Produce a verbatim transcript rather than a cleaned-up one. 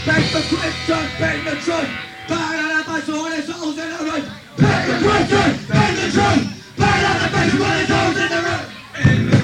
Take the crimson, bring the truth. Burn out of my soul and souls in the root. Take the crimson, bring the truth. Burn out of my soul and souls in the root.